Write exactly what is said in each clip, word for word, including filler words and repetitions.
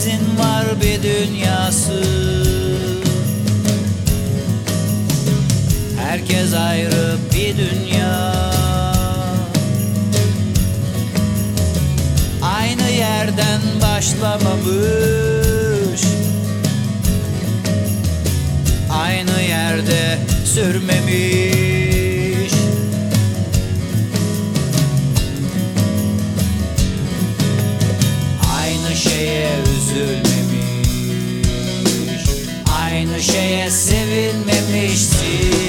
Herkesin var bir dünyası, herkes ayrı bir dünya. Aynı yerden başlamamış, aynı yerde sürmemiş. Aynı şeye üzülmemiş, aynı şeye sevilmemişsin.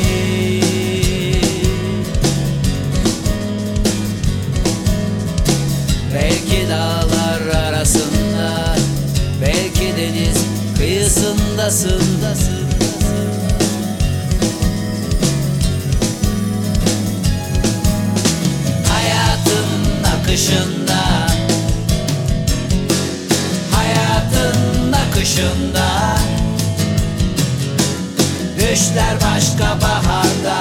Belki dağlar arasında, belki deniz kıyısındasın. Hayatın akışında, hayatın akışında, düşler başka baharda.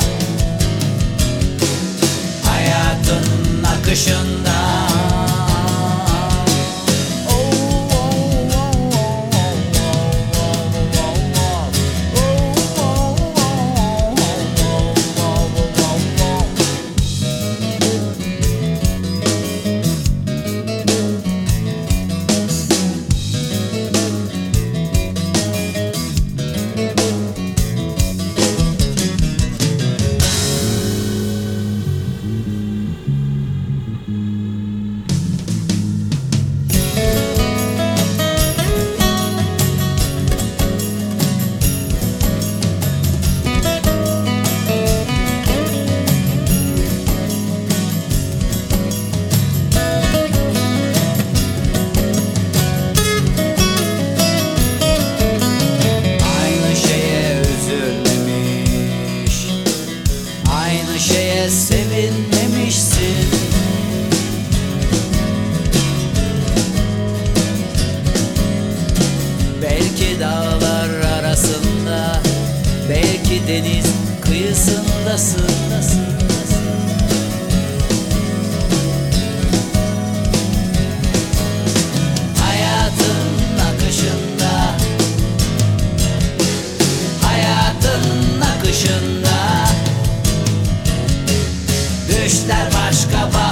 Hayatın akışında. Sevinmemişsin. Belki dağlar arasında, belki deniz kıyısındasın. Hayatın akışında, hayatın akışında, düşler başka